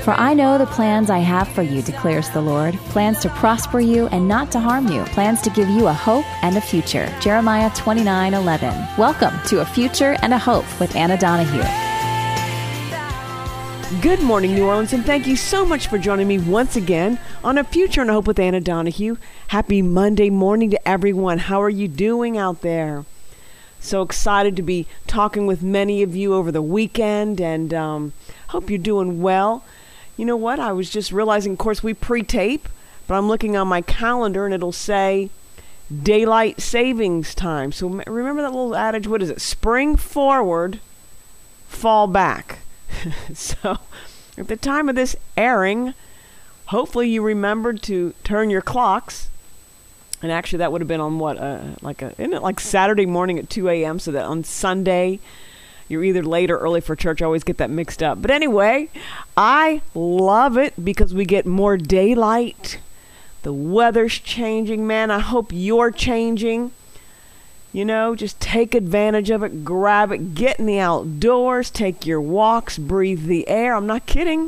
For I know the plans I have for you, declares the Lord, plans to prosper you and not to harm you, plans to give you a hope and a future. Jeremiah 29:11. Welcome to A Future and a Hope with Anna Donahue. Good morning, New Orleans, and thank you so much for joining me once again on A Future and a Hope with Anna Donahue. Happy Monday morning to everyone. How are you doing out there? So excited to be talking with many of you over the weekend, and hope you're doing well. You know what? I was just realizing, of course, we pre-tape, but I'm looking on my calendar and it'll say daylight savings time. So remember that little adage, what is it? Spring forward, fall back. So at the time of this airing, hopefully you remembered to turn your clocks. And actually that would have been on what? Isn't it like Saturday morning at 2 a.m. so that on Sunday you're either late or early for church. I always get that mixed up. But anyway, I love it because we get more daylight. The weather's changing, man. I hope you're changing. You know, just take advantage of it, grab it, get in the outdoors, take your walks, breathe the air. I'm not kidding.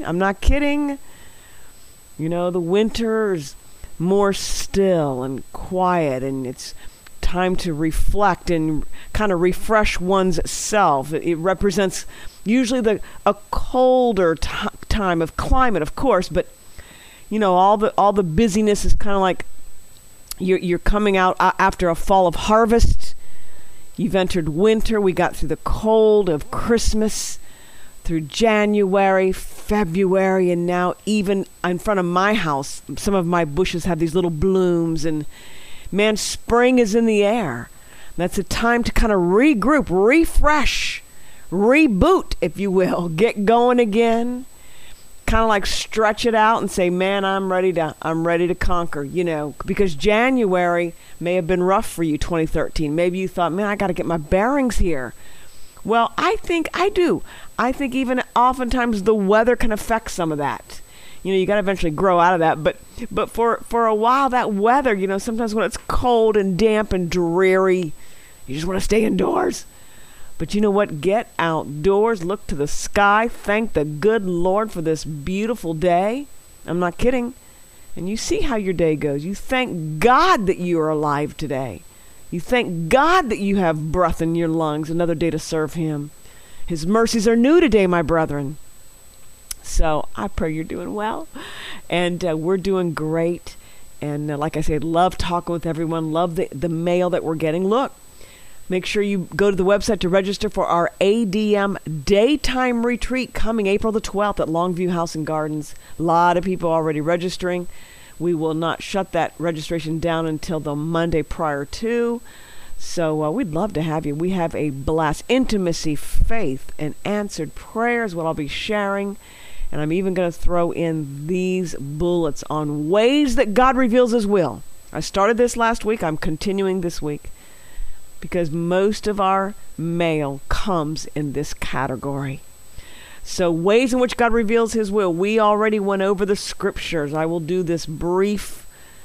You know, the winter's more still and quiet, and it's time to reflect and kind of refresh one's self. It represents usually a colder time of climate, of course, but you know, all the busyness is kind of like you're coming out after a fall of harvest. You've entered winter. We got through the cold of Christmas, through January, February, and now even in front of my house, some of my bushes have these little blooms, and man, spring is in the air. That's a time to kind of regroup, refresh, reboot, if you will, get going again. Kind of like stretch it out and say, man, I'm ready to conquer, you know, because January may have been rough for you, 2013. Maybe you thought, man, I got to get my bearings here. Well, I think I do. I think even oftentimes the weather can affect some of that. You know, you got to eventually grow out of that. But for a while, that weather, you know, sometimes when it's cold and damp and dreary, you just want to stay indoors. But you know what? Get outdoors, look to the sky, thank the good Lord for this beautiful day. I'm not kidding. And you see how your day goes. You thank God that you are alive today. You thank God that you have breath in your lungs, another day to serve Him. His mercies are new today, my brethren. So I pray you're doing well, and we're doing great. And like I said, love talking with everyone, love the mail that we're getting. Look, make sure you go to the website to register for our ADM daytime retreat coming April the 12th at Longview House and Gardens. A lot of people already registering. We will not shut that registration down until the Monday prior to. So we'd love to have you. We have a blast. Intimacy, faith, and answered prayers, what I'll be sharing. And I'm even going to throw in these bullets on ways that God reveals His will. I started this last week. I'm continuing this week because most of our mail comes in this category. So ways in which God reveals His will. We already went over the scriptures. I will do this brief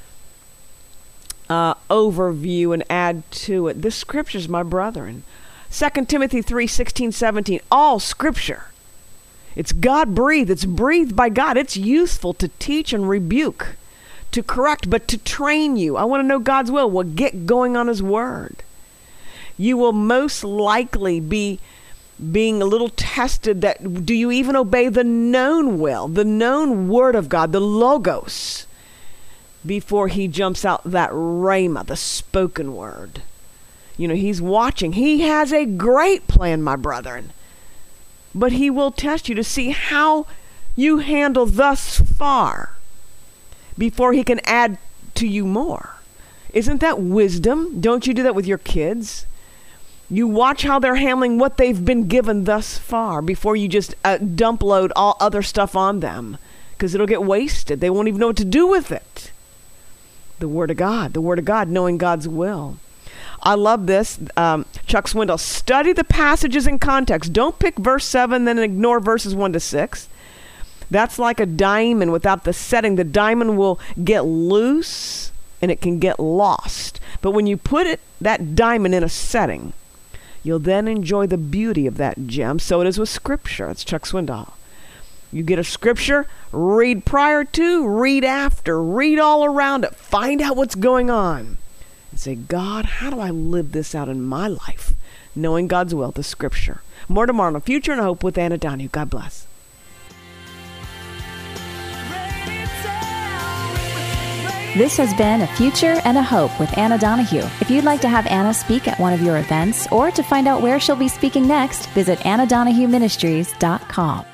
overview and add to it. The scriptures, my brethren. 2 Timothy 3:16-17. All scripture. It's God-breathed. It's breathed by God. It's useful to teach and rebuke, to correct, but to train you. I want to know God's will. Well, get going on His word. You will most likely be being a little tested that do you even obey the known will, the known word of God, the Logos, before He jumps out that Rhema, the spoken word. You know, He's watching. He has a great plan, my brethren. But He will test you to see how you handle thus far before He can add to you more. Isn't that wisdom? Don't you do that with your kids? You watch how they're handling what they've been given thus far before you just dump load all other stuff on them, because it'll get wasted. They won't even know what to do with it. The Word of God, knowing God's will. I love this. Chuck Swindoll, study the passages in context. Don't pick verse 7, then ignore verses 1-6. That's like a diamond without the setting. The diamond will get loose and it can get lost. But when you put that diamond in a setting, you'll then enjoy the beauty of that gem. So it is with Scripture. It's Chuck Swindoll. You get a scripture, read prior to, read after, read all around it. Find out what's going on. And say, God, how do I live this out in my life? Knowing God's will, the scripture. More tomorrow on Future and Hope with Anna Donahue. God bless. This has been A Future and a Hope with Anna Donahue. If you'd like to have Anna speak at one of your events or to find out where she'll be speaking next, visit AnnaDonahueMinistries.com.